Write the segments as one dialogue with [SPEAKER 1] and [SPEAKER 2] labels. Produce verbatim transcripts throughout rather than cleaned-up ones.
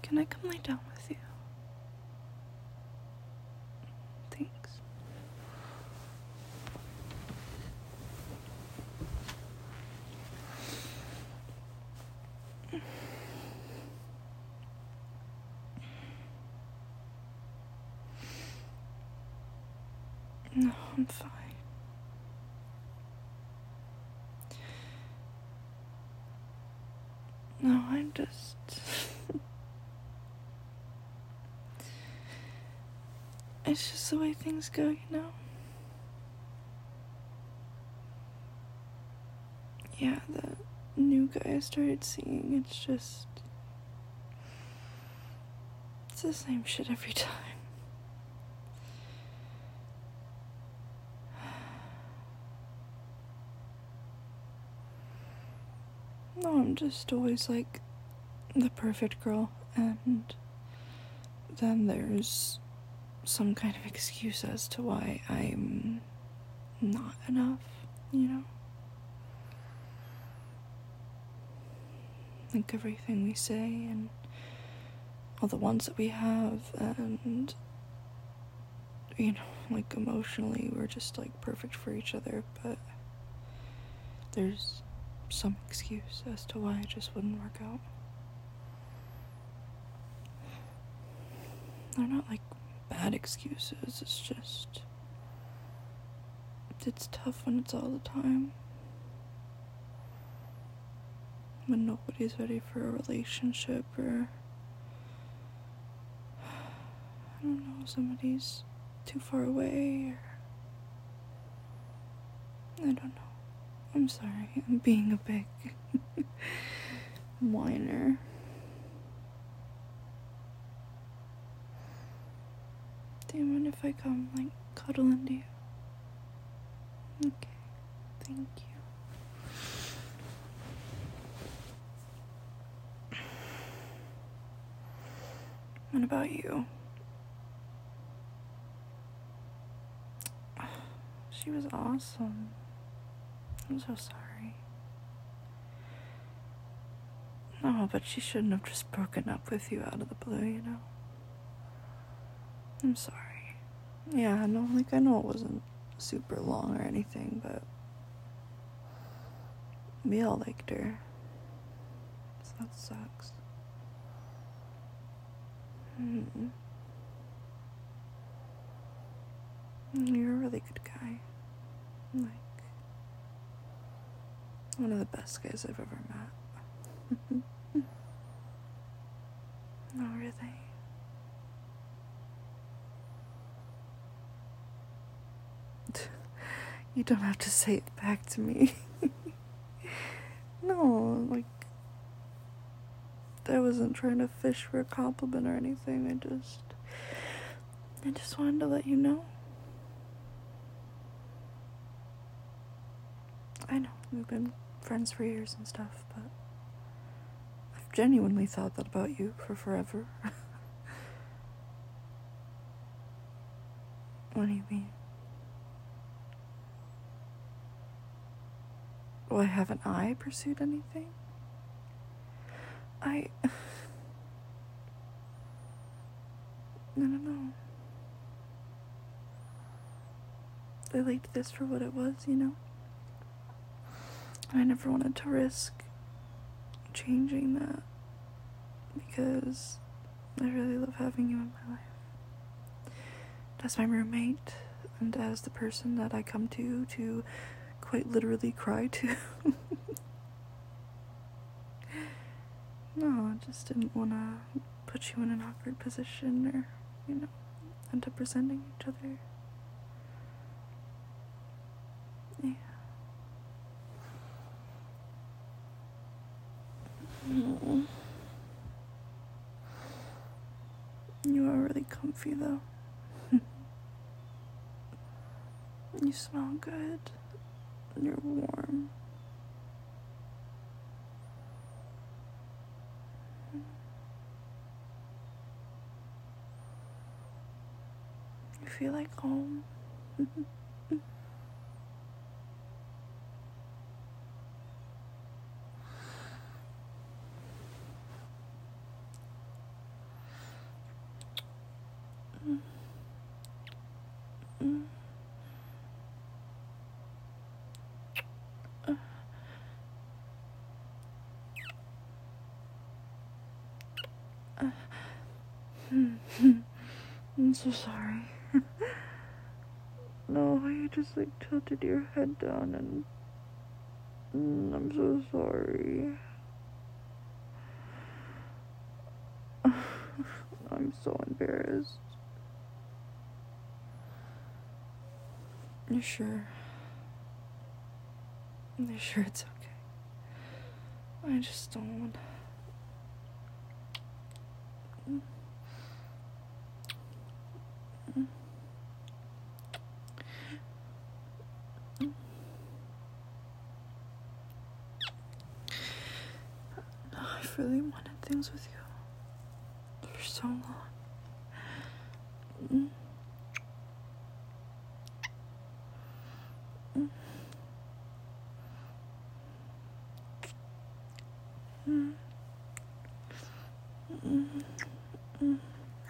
[SPEAKER 1] Can I come lay down with you? Thanks. No, I'm fine. No, I'm just... It's just the way things go, you know? Yeah, the new guy I started seeing, it's just... It's the same shit every time. No, I'm just always like the perfect girl, and then there's some kind of excuse as to why I'm not enough, you know? Like everything we say and all the ones that we have, and you know, like emotionally we're just like perfect for each other, but there's some excuse as to why it just wouldn't work out. They're not like bad excuses, it's just it's tough when it's all the time, when nobody's ready for a relationship, or I don't know, somebody's too far away, or I don't know. I'm sorry, I'm being a big whiner. Do you mind if I come, like, cuddle into you? Okay, thank you. What about you? She was awesome. I'm so sorry. No, but she shouldn't have just broken up with you out of the blue, you know? I'm sorry. Yeah, no, like, I know it wasn't super long or anything, but we all liked her. So that sucks. Hmm. You're a really good guy. Like, one of the best guys I've ever met. No, really. You don't have to say it back to me. No, like, I wasn't trying to fish for a compliment or anything. I just, I just wanted to let you know. I know, we've been friends for years and stuff, but I've genuinely thought that about you for forever. What do you mean? Why haven't I pursued anything? I... I don't know. I liked this for what it was, you know? I never wanted to risk changing that, because I really love having you in my life. As my roommate, and as the person that I come to to quite literally cry to. No, I just didn't want to put you in an awkward position, or, you know, end up resenting each other. Yeah. Mm. You are really comfy, though. You smell good. You're warm. You feel like home. I'm so sorry. No, you just like tilted your head down and mm, I'm so sorry. I'm so embarrassed. You sure? You sure it's okay? I just don't want. Mm. Mm. Mm. I've really wanted things with you for so long. Mm. Mm. Mm. Mm. Mm.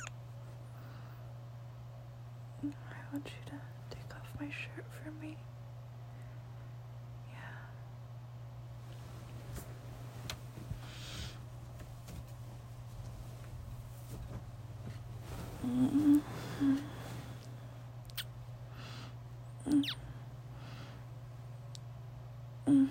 [SPEAKER 1] I want you to take off my shirt for me. Yeah. Mm. Mm. Mm. Mm.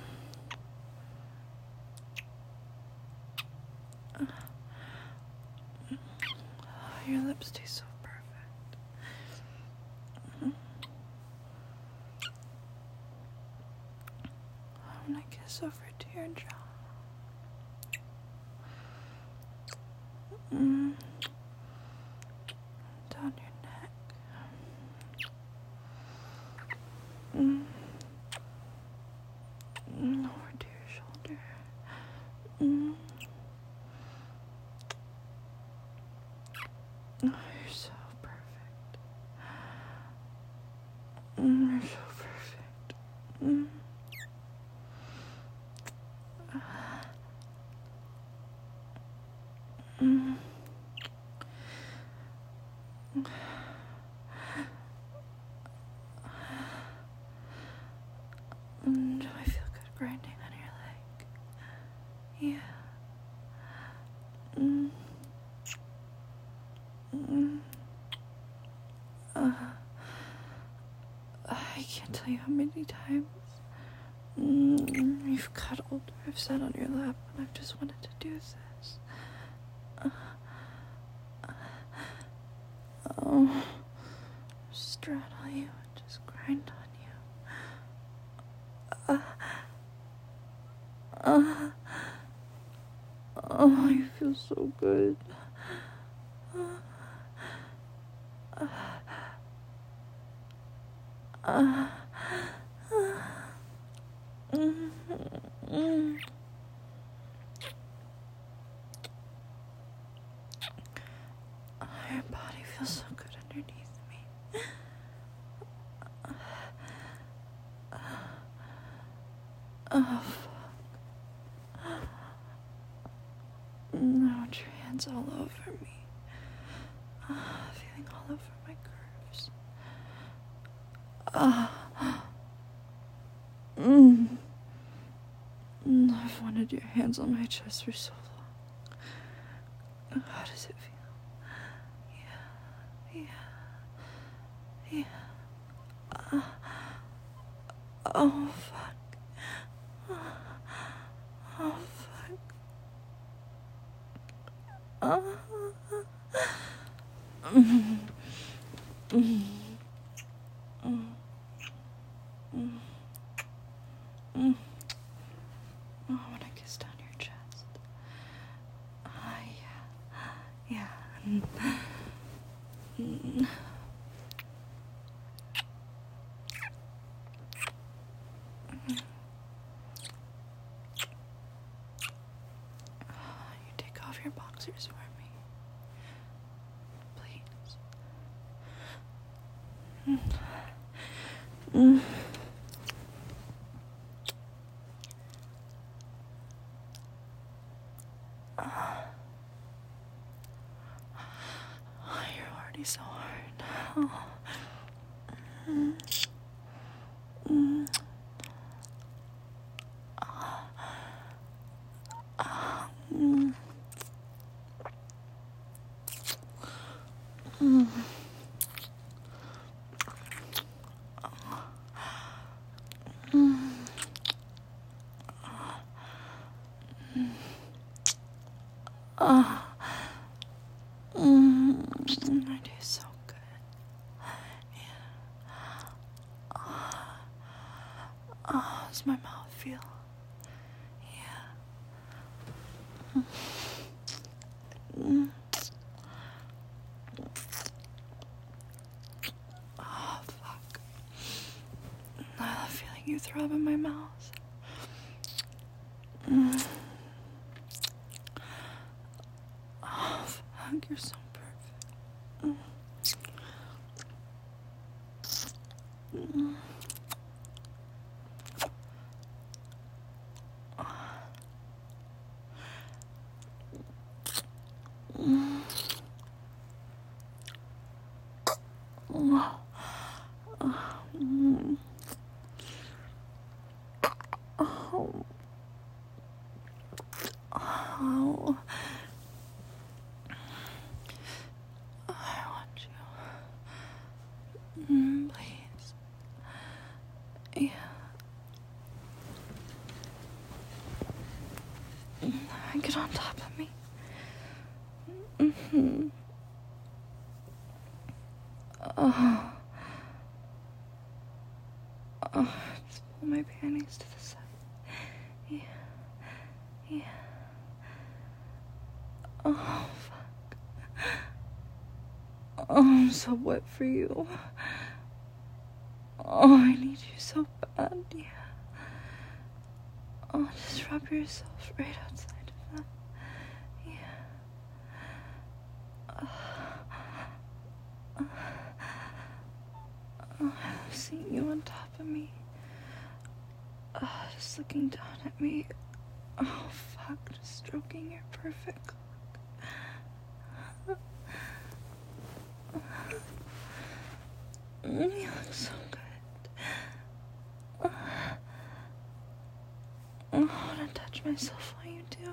[SPEAKER 1] Oh, your lips taste so perfect. Mm. I'm gonna kiss over to your jaw. Mm. Down your neck. Mm. Mm. Over to your shoulder. Mm. Oh, you're so perfect. Mm, you're so perfect. Mm. Mm. Mm. Do I feel good grinding on your leg? Yeah. Mm. Mm. Uh, I can't tell you how many times mm, you've cuddled or I've sat on your lap and I've just wanted to do this. Uh, oh, just straddle you and just grind on you. Uh, uh, oh, you feel so good. Uh, uh, uh, mm, mm. Your body feels so good underneath me. Oh, fuck. I want your hands all over me. Ah, feeling all over my curves. Ah. Mm. Mm, I've wanted your hands on my chest for so long. How does it feel? Yeah. Yeah. Yeah. Uh, oh, fuck. Oh, fuck. Uh, mm, mm, mm, mm, mm. Oh, I want to kiss down your chest. Ah, yeah. Yeah. Mm. Mm. You take off your boxers for me. Please. Mm. Mm. Oh, you're already so hard. Oh. Mm. Mm. Mm. Mm. Mm. Uh, mm, I do so good. Yeah. Uh, oh, how does my mouth feel? Yeah. Mm. Oh, fuck. I love feeling you throb in my mouth. Mm. Oh, fuck, you're so perfect. Mm. Mm. Mm. Oh. Mm. Oh. Oh. I want you. Mm, please. Yeah. Mm, get on top of me. Mm-hmm. Oh. Oh. Just pull my panties to the side. Yeah. Yeah. Oh, fuck. Oh, I'm so wet for you. Oh, I need you so bad. Yeah. Oh, just rub yourself right outside of that. Yeah. Uh, uh, oh, I've seen you on top of me. Uh, just looking down at me. Oh, fuck. Just stroking your perfect cock. Mm, you look so good. Uh, I want to touch myself while you do.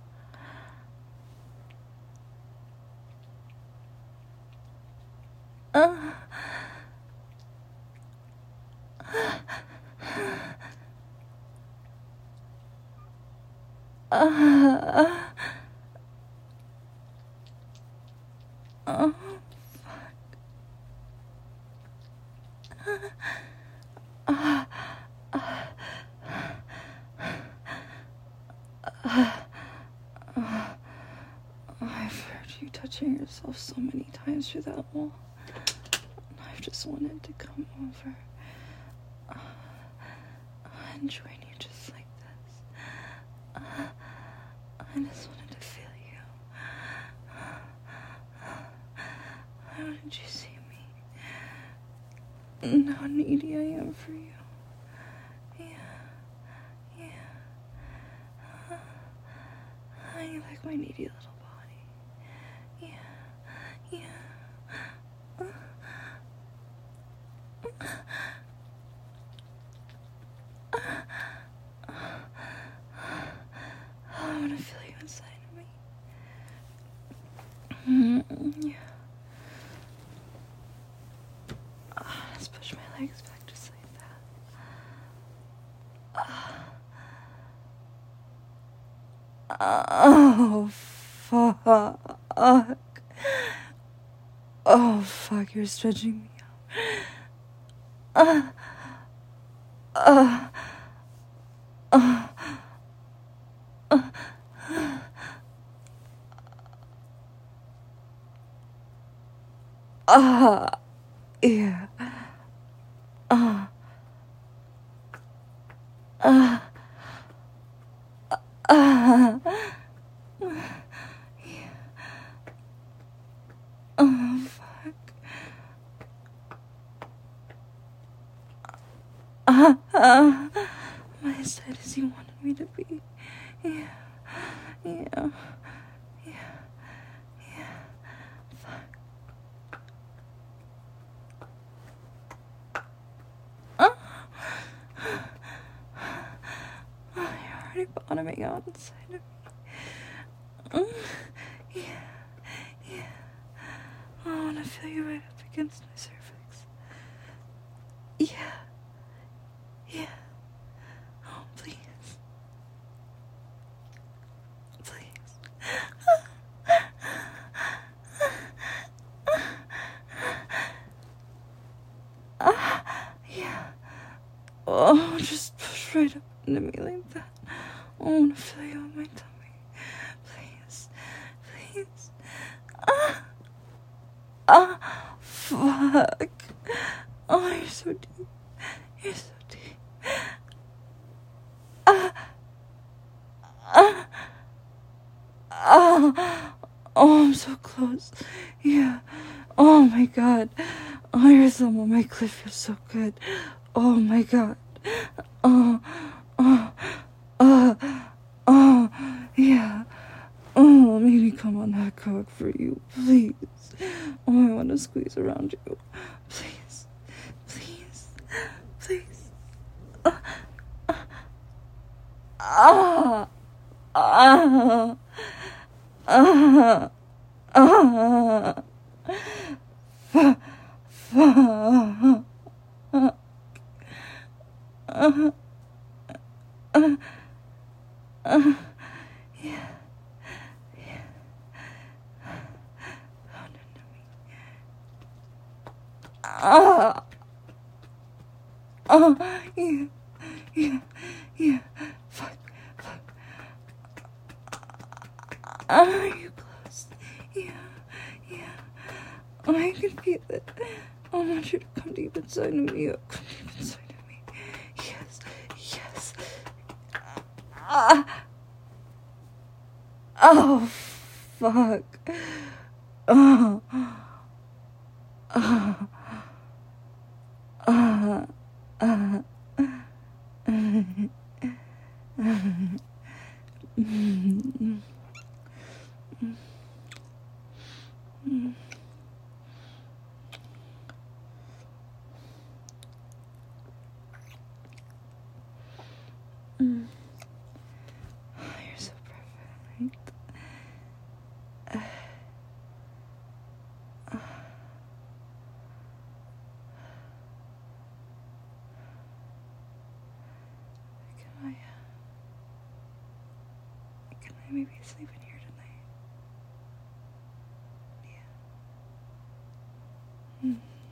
[SPEAKER 1] Uh, uh, oh, uh, uh, uh, uh, I've heard you touching yourself so many times through that wall. I've just wanted to come over uh, and join you just like this. Uh, I just wanted to feel you. How did you see me? And how needy I am for you. Yeah, yeah. Uh, how you like my needy little body. Yeah, yeah. Uh, I want to feel you inside of me. Mm, yeah. Uh, let's push my legs back just like that. Uh, oh, fuck. Oh, fuck, you're stretching me out. Uh, uh, uh, uh, uh, yeah. Uh, uh, uh, yeah. Oh, fuck. Uh, uh, my side as you wanted me to be. Yeah, yeah, yeah, yeah. Fuck. Uh, oh, you're already bottoming out inside of me. Mm, yeah, yeah. I want to feel you right up against my cervix. Yeah, yeah. Oh, just push right up into me like that. I want to feel you on my tummy. Please. Please. Ah. Ah. Fuck. Oh, you're so deep. You're so deep. Ah. Ah. Ah. Oh, I'm so close. Yeah. Oh my god. Oh, your thumb on my clit feels so good. Oh my god. Oh. Oh. Oh. Oh. Yeah. Oh, make me come on that cock for you, please. Oh, I want to squeeze around you. Please. Please. Please. Ah. Ah. Ah. Ah. Ah. Fuck. Fuck. Uh, uh, uh, yeah, yeah. Pound into me. Ah, ah, yeah, yeah, yeah. Fuck, fuck. Are you close? Yeah, yeah. Oh, I can feel it. I want you to come deep inside of me. Oh, come deep inside of me. Yes, yes. Ah. Oh, fuck. Oh. Oh. Oh. Oh. You're so perfect. Can I, can I maybe sleep in here tonight? Yeah. Mm.